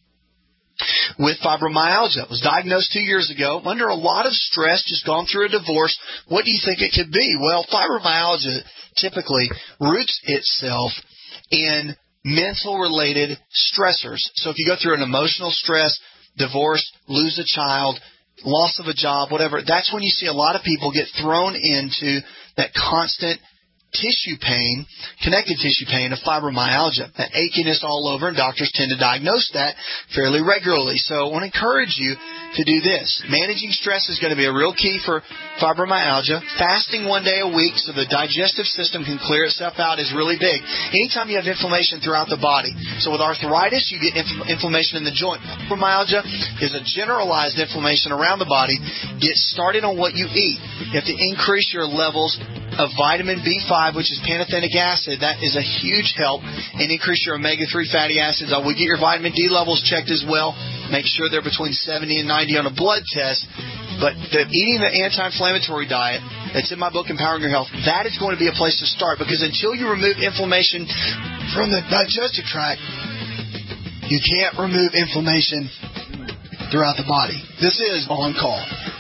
with fibromyalgia. Was diagnosed two years ago, under a lot of stress, just gone through a divorce. What do you think it could be? Well, fibromyalgia typically roots itself in mental-related stressors. So if you go through an emotional stress, divorce, lose a child, loss of a job, whatever, that's when you see a lot of people get thrown into that constant tissue pain, connective tissue pain of fibromyalgia, that achiness all over, and doctors tend to diagnose that fairly regularly. So I want to encourage you to do this. Managing stress is going to be a real key for fibromyalgia. Fasting one day a week so the digestive system can clear itself out is really big. Anytime you have inflammation throughout the body. So with arthritis, you get inf- inflammation in the joint. Fibromyalgia is a generalized inflammation around the body. Get started on what you eat. You have to increase your levels of vitamin B five, which is pantothenic acid. That is a huge help, and increase your omega three fatty acids. I will get your vitamin D levels checked as well. Make sure they're between seventy and ninety on a blood test. But the, eating the anti-inflammatory diet It's in my book, Empowering Your Health. That is going to be a place to start, because until you remove inflammation from the digestive tract, you can't remove inflammation throughout the body. This is On Call.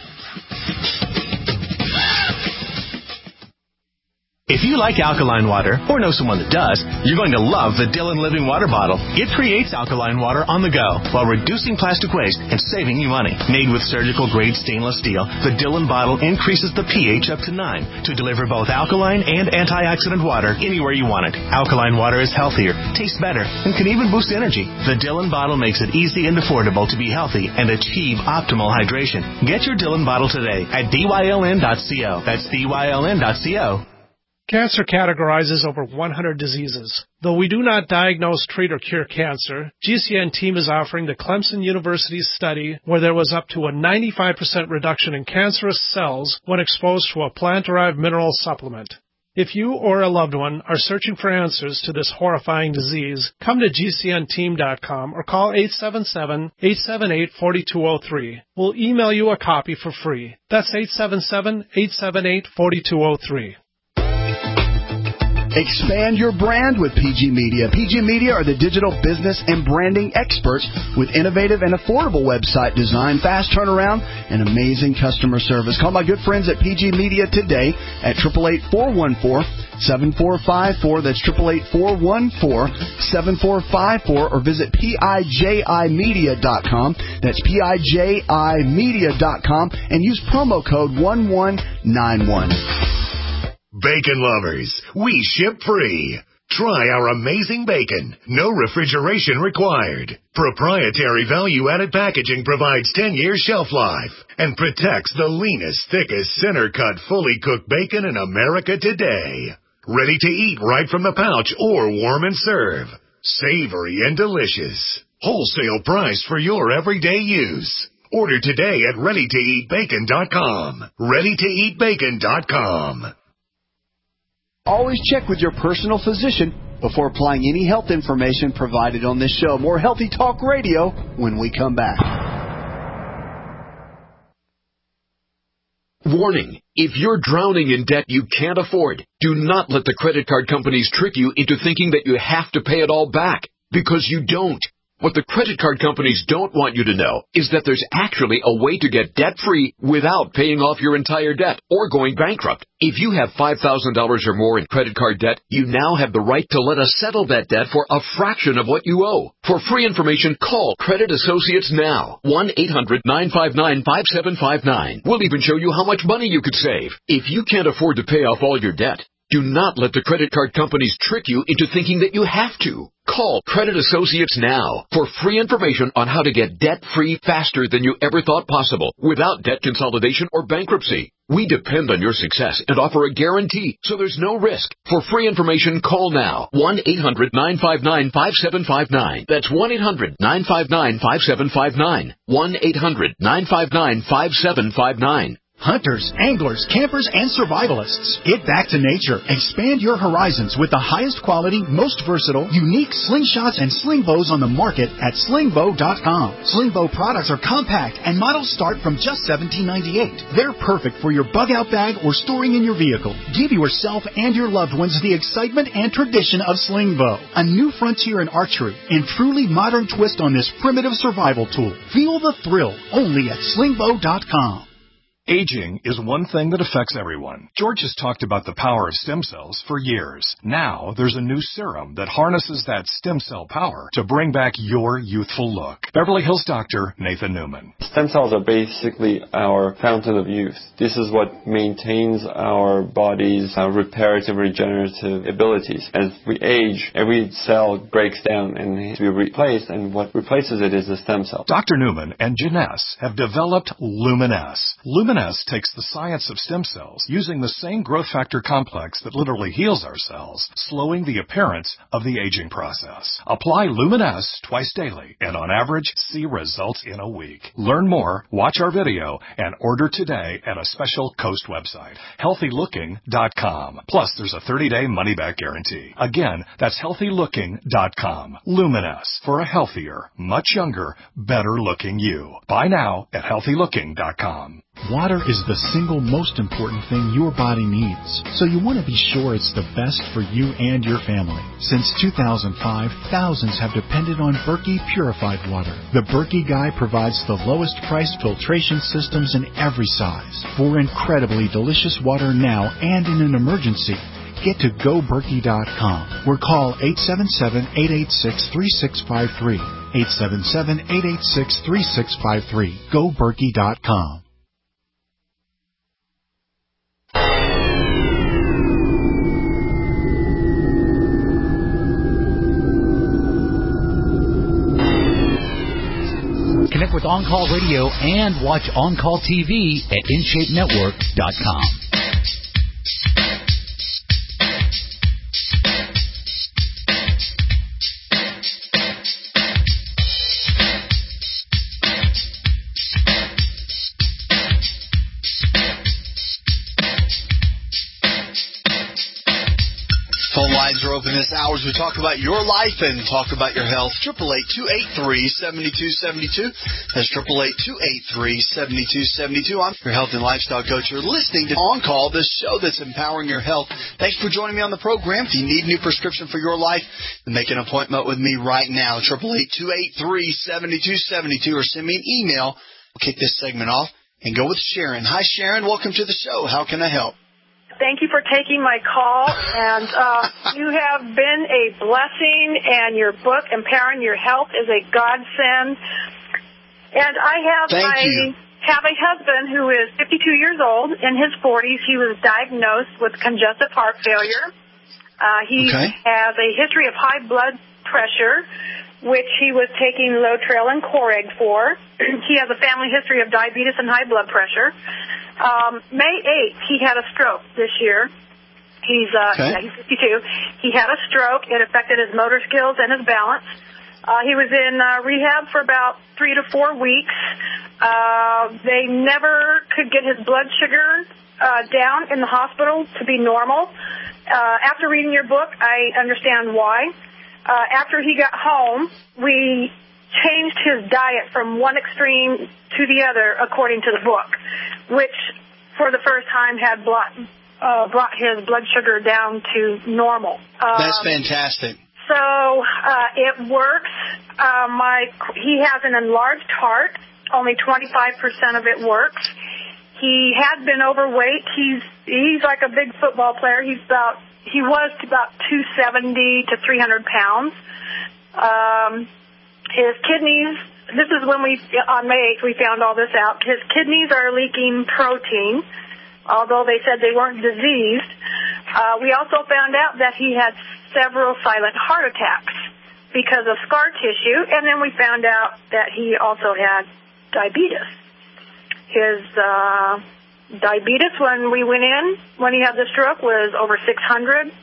If you like alkaline water, or know someone that does, you're going to love the Dillon Living Water Bottle. It creates alkaline water on the go while reducing plastic waste and saving you money. Made with surgical-grade stainless steel, the Dillon bottle increases the pH up to nine to deliver both alkaline and antioxidant water anywhere you want it. Alkaline water is healthier, tastes better, and can even boost energy. The Dillon bottle makes it easy and affordable to be healthy and achieve optimal hydration. Get your Dillon bottle today at D Y L N dot co. That's D Y L N dot co. Cancer categorizes over one hundred diseases. Though we do not diagnose, treat, or cure cancer, G C N team is offering the Clemson University's study where there was up to a ninety-five percent reduction in cancerous cells when exposed to a plant-derived mineral supplement. If you or a loved one are searching for answers to this horrifying disease, come to G C N team dot com or call eight seven seven, eight seven eight, four two zero three. We'll email you a copy for free. That's eight seven seven, eight seven eight, four two zero three. Expand your brand with P G Media. P G Media are the digital business and branding experts with innovative and affordable website design, fast turnaround, and amazing customer service. Call my good friends at P G Media today at eight eight eight, four one four, seven four five four. That's eight eight eight, four one four, seven four five four, or visit P I J I media dot com. That's P I J I media dot com and use promo code one one nine one. Bacon lovers, we ship free. Try our amazing bacon. No refrigeration required. Proprietary value-added packaging provides ten years shelf life and protects the leanest, thickest, center-cut, fully cooked bacon in America today. Ready to eat right from the pouch or warm and serve. Savory and delicious. Wholesale price for your everyday use. Order today at ready to eat bacon dot com. ready to eat bacon dot com. Always check with your personal physician before applying any health information provided on this show. More Healthy Talk Radio when we come back. Warning. If you're drowning in debt you can't afford, do not let the credit card companies trick you into thinking that you have to pay it all back, because you don't. What the credit card companies don't want you to know is that there's actually a way to get debt-free without paying off your entire debt or going bankrupt. If you have five thousand dollars or more in credit card debt, you now have the right to let us settle that debt for a fraction of what you owe. For free information, call Credit Associates now. one eight hundred, nine five nine, five seven five nine. We'll even show you how much money you could save. If you can't afford to pay off all your debt, do not let the credit card companies trick you into thinking that you have to. Call Credit Associates now for free information on how to get debt-free faster than you ever thought possible without debt consolidation or bankruptcy. We depend on your success and offer a guarantee, so there's no risk. For free information, call now. one eight hundred, nine five nine, five seven five nine. That's one eight hundred, nine five nine, five seven five nine. one eight hundred, nine five nine, five seven five nine. Hunters, anglers, campers, and survivalists. Get back to nature. Expand your horizons with the highest quality, most versatile, unique slingshots and sling bows on the market at sling bow dot com. Sling bow products are compact and models start from just seventeen ninety-eight. They're perfect for your bug-out bag or storing in your vehicle. Give yourself and your loved ones the excitement and tradition of sling bow. A new frontier in archery and truly modern twist on this primitive survival tool. Feel the thrill only at sling bow dot com. Aging is one thing that affects everyone. George has talked about the power of stem cells for years. Now, there's a new serum that harnesses that stem cell power to bring back your youthful look. Beverly Hills doctor Nathan Newman. Stem cells are basically our fountain of youth. This is what maintains our body's uh, reparative, regenerative abilities. As we age, every cell breaks down and needs to be replaced, and what replaces it is the stem cell. Doctor Newman and Janess have developed Luminesce. Luminesce takes the science of stem cells using the same growth factor complex that literally heals our cells, slowing the appearance of the aging process. Apply Luminesce twice daily and on average see results in a week. Learn more, watch our video, and order today at a special Coast website, healthy looking dot com. Plus, there's a thirty-day money-back guarantee. Again, that's healthy looking dot com. Luminesce, for a healthier, much younger, better-looking you. Buy now at healthy looking dot com. Water is the single most important thing your body needs, so you want to be sure it's the best for you and your family. Since two thousand five, thousands have depended on Berkey purified water. The Berkey Guy provides the lowest priced filtration systems in every size. For incredibly delicious water now and in an emergency, get to go berkey dot com or call eight seven seven, eight eight six, three six five three. eight seven seven, eight eight six, three six five three. go berkey dot com. Connect with On Call Radio and watch On Call T V at in shape network dot com. Phone lines are open this hour as we talk about your life and talk about your health. Triple eight two eight three seven two seven two. That's triple eight two eight three seven two seven two. I'm your health and lifestyle coach. You're listening to On Call, the show that's empowering your health. Thanks for joining me on the program. If you need a new prescription for your life, then make an appointment with me right now. Triple eight two eight three seven two seven two, or send me an email. We'll kick this segment off and go with Sharon. Hi, Sharon. Welcome to the show. How can I help? Thank you for taking my call, and uh, you have been a blessing, and your book, Empowering Your Health, is a godsend. And I have Thank I you. have a husband who is fifty-two years old, in his forties. He was diagnosed with congestive heart failure. Uh, he Okay. has a history of high blood pressure, which he was taking Lotrel and Coreg for. He has a family history of diabetes and high blood pressure. Um, May eighth, he had a stroke this year. He's, uh, Okay. yeah, he's fifty-two. He had a stroke. It affected his motor skills and his balance. Uh, he was in uh, rehab for about three to four weeks. Uh, they never could get his blood sugar uh, down in the hospital to be normal. Uh, after reading your book, I understand why. Uh, after he got home, we changed his diet from one extreme to the other according to the book, which for the first time had brought, uh, brought his blood sugar down to normal. Um, That's fantastic. So uh, it works. Uh, my he has an enlarged heart. Only twenty-five percent of it works. He has been overweight. He's he's like a big football player. He's about he was about two seventy to three hundred pounds. Um, his kidneys. This is when we on May eighth we found all this out. His kidneys are leaking protein, although they said they weren't diseased. Uh, we also found out that he had several silent heart attacks because of scar tissue, and then we found out that he also had diabetes. His uh, diabetes when we went in, when he had the stroke, was over six hundred.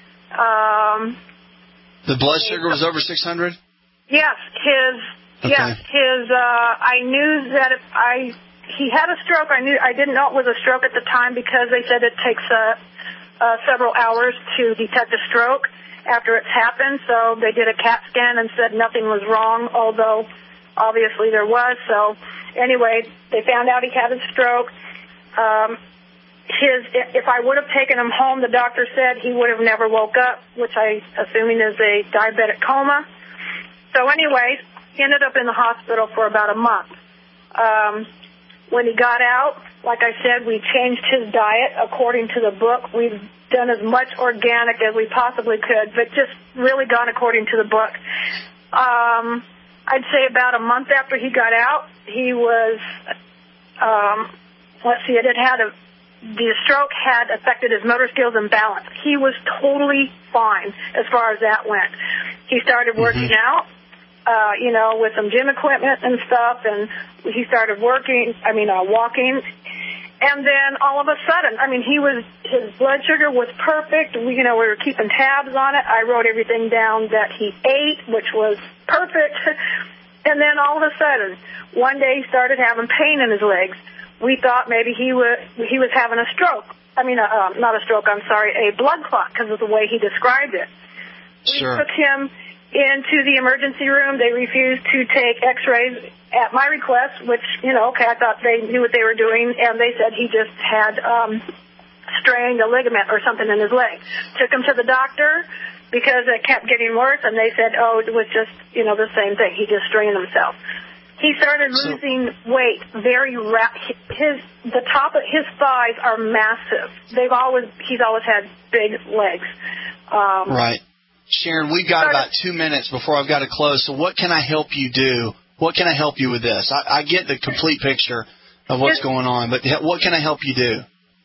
Um, The blood sugar was over six hundred? yes, his, Okay. yes, his, uh, I knew that if I, he had a stroke. I knew, I didn't know it was a stroke at the time because they said it takes, uh, uh, several hours to detect a stroke after it's happened. So they did a CAT scan and said nothing was wrong, although obviously there was. So anyway, they found out he had a stroke. Um, his, if I would have taken him home, the doctor said he would have never woke up, which I assuming is a diabetic coma. So anyway, he ended up in the hospital for about a month. Um, when he got out, like I said, we changed his diet according to the book. We've done as much organic as we possibly could, but just really gone according to the book. Um, I'd say about a month after he got out, he was, um, let's see, it had had a, the stroke had affected his motor skills and balance. He was totally fine as far as that went. He started working mm-hmm. out, uh, you know, with some gym equipment and stuff, and he started working, I mean, uh, walking. And then all of a sudden, I mean, he was, his blood sugar was perfect. We, you know, we were keeping tabs on it. I wrote everything down that he ate, which was perfect. And then all of a sudden, one day he started having pain in his legs. We thought maybe he was, he was having a stroke. I mean, uh, not a stroke, I'm sorry, a blood clot because of the way he described it. Sure. We took him into the emergency room. They refused to take x-rays at my request, which, you know, okay, I thought they knew what they were doing, and they said he just had um, strained a ligament or something in his leg. Took him to the doctor because it kept getting worse, and they said, oh, it was just, you know, the same thing. He just strained himself. He started losing weight very rapid. His the top of his thighs are massive. They've always he's always had big legs. Um, right, Sharon. We've got about two minutes before I've got to close. So what can I help you do? What can I help you with this? I, I get the complete picture of what's his, going on, but what can I help you do?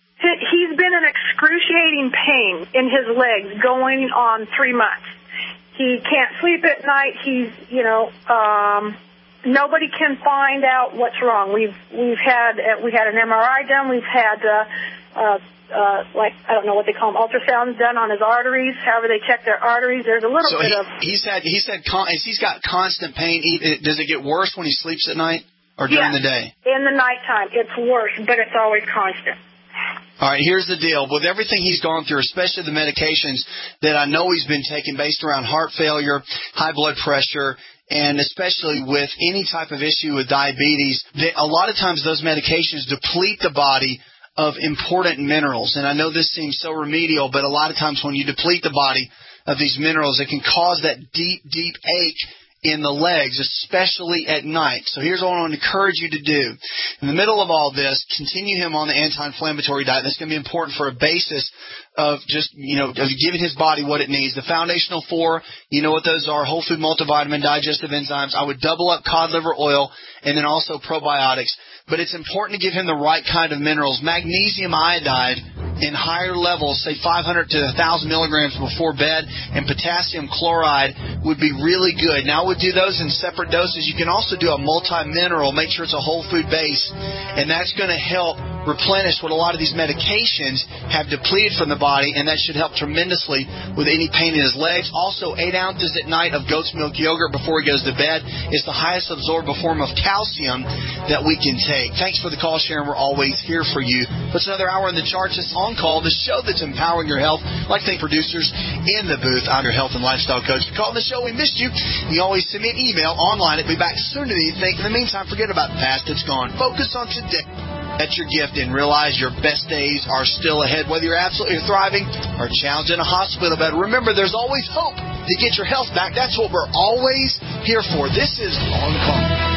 He's been in excruciating pain in his legs going on three months. He can't sleep at night. He's you know. Um, Nobody can find out what's wrong. We've we've had uh, we had an M R I done. We've had uh, uh, uh, like I don't know what they call them, ultrasounds done on his arteries. However they check their arteries, there's a little so bit he, of. He's had he's had con- he's got constant pain. He, does it get worse when he sleeps at night or during yeah, the day? In the nighttime, it's worse, but it's always constant. All right, here's the deal. With everything he's gone through, especially the medications that I know he's been taking based around heart failure, high blood pressure, and especially with any type of issue with diabetes, they, a lot of times those medications deplete the body of important minerals. And I know this seems so remedial, but a lot of times when you deplete the body of these minerals, it can cause that deep, deep ache in the legs, especially at night. So here's what I want to encourage you to do. In the middle of all this, continue him on the anti-inflammatory diet. That's going to be important for a basis of just, you know, of giving his body what it needs. The foundational four, you know what those are, whole food multivitamin, digestive enzymes. I would double up cod liver oil and then also probiotics. But it's important to give him the right kind of minerals. Magnesium iodide in higher levels, say five hundred to one thousand milligrams before bed, and potassium chloride would be really good. Now, I would do those in separate doses. You can also do a multi-mineral, make sure it's a whole food base, and that's going to help replenish what a lot of these medications have depleted from the body, and that should help tremendously with any pain in his legs. Also, eight ounces at night of goat's milk yogurt before he goes to bed is the highest absorbable form of calcium that we can take. Thanks for the call, Sharon. We're always here for you. It's another hour in the charts. It's On Call, the show that's empowering your health. Like the producers in the booth, I'm your health and lifestyle coach. If you called the show, we missed you. You always send me an email online. It'll be back soon to you. Think in the meantime, forget about the past. It's gone. Focus on today. That's your gift, and realize your best days are still ahead. Whether you're absolutely thriving or challenged in a hospital bed, remember there's always hope to get your health back. That's what we're always here for. This is On Call.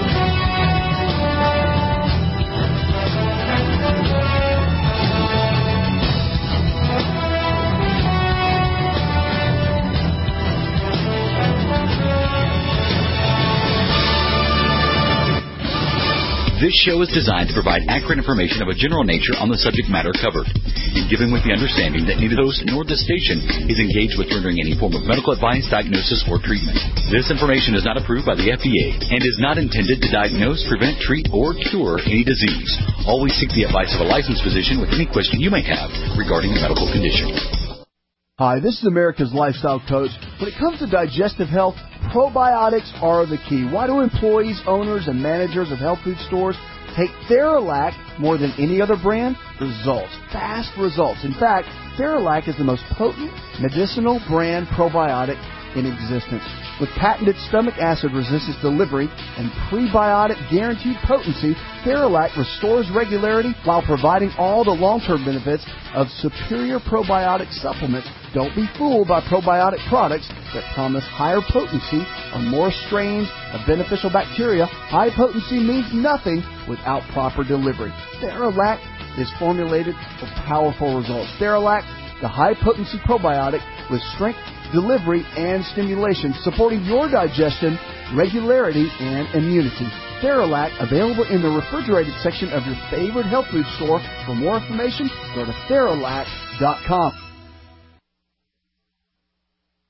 This show is designed to provide accurate information of a general nature on the subject matter covered, and given with the understanding that neither host nor the station is engaged with rendering any form of medical advice, diagnosis, or treatment. This information is not approved by the F D A and is not intended to diagnose, prevent, treat, or cure any disease. Always seek the advice of a licensed physician with any question you may have regarding a medical condition. Hi, this is America's Lifestyle Coach. When it comes to digestive health, probiotics are the key. Why do employees, owners, and managers of health food stores take Theralac more than any other brand? Results. Fast results. In fact, Theralac is the most potent medicinal brand probiotic in existence. With patented stomach acid resistance delivery and prebiotic guaranteed potency, Theralac restores regularity while providing all the long-term benefits of superior probiotic supplements. Don't be fooled by probiotic products that promise higher potency or more strains of beneficial bacteria. High potency means nothing without proper delivery. Theralac is formulated for powerful results. Theralac, the high-potency probiotic with strength, delivery, and stimulation, supporting your digestion, regularity, and immunity. Theralac, available in the refrigerated section of your favorite health food store. For more information, go to Theralac dot com.